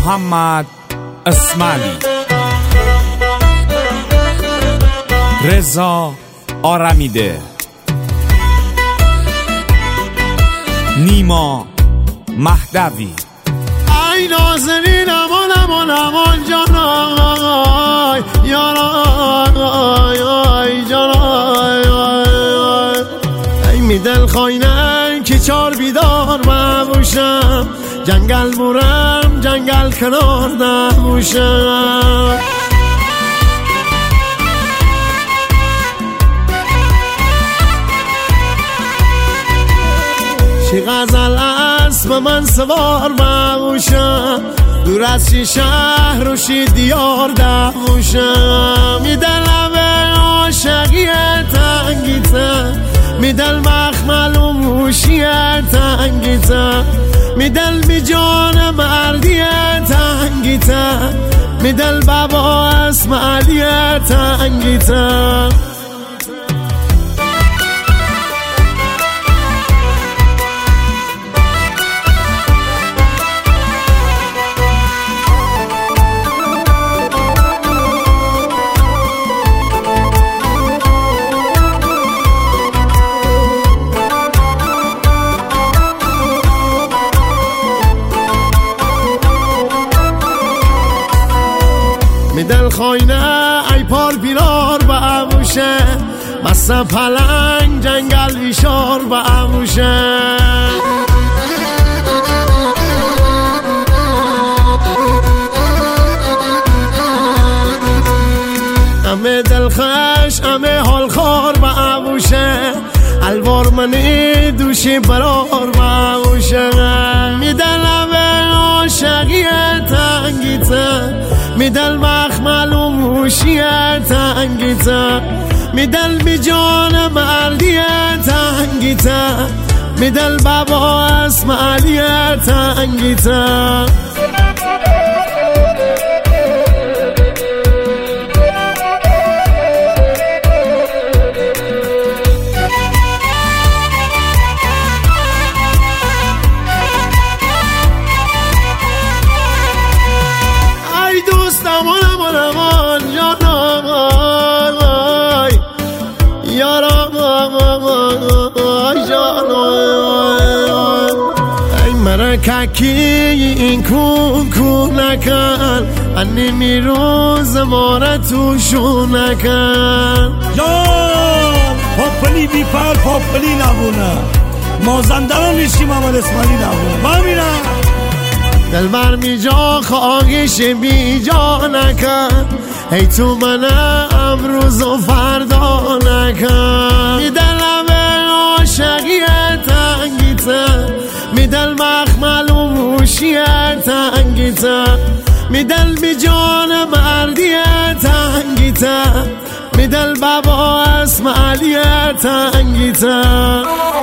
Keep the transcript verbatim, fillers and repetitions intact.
محمد اسماعیلی، رضا آرمیده، نیما مهدوی. ای نازنین امان امان امان جانای یارای جانای، ای می دل خواینم که چار بیدار بموشم، جنگل مورم جنگل کنار نموشم. چی غزل است به من سوار بموشم، دور از چی شهر و چی دیار دموشم. می دلم به عاشقی تنگیتم، می دل مخمل و موشی تنگیتم، می دل بی جان مردی تنگیتم، می دل بابا اسماعیلی تنگیتم. می دل خواینه ای پار بیرار به اموشه، مثلا پلنگ جنگل ویشار به اموشه. امه دلخش امه حال خار به اموشه، الوار منی دوشی برار به اموشه. می دلم به عاشقی تنگیتم، می دل مخمل و موشی تنگیتم، می دل بی جان مردی تنگیتم، می دل بابا اسماعیلی تنگیتم. امان امان امان جانای یارای جانای، ای مرا ککی این کون کون نکن، انی میروز ماره توشون نکن. جان پاپلی بی پر پاپلی نبونه، مازنده رو نیستی محمد اسماعیلی نبونه. ببینم دل بر می جا خواهش بی جا نکن، ای تو من امروز و فردا نکن. می دلم به عاشقی تنگیتم، می دل مخمل و موشی تنگیتم، می دل بی جان مردی تنگیتم، می دل بابا اسماعیلی تنگیتم.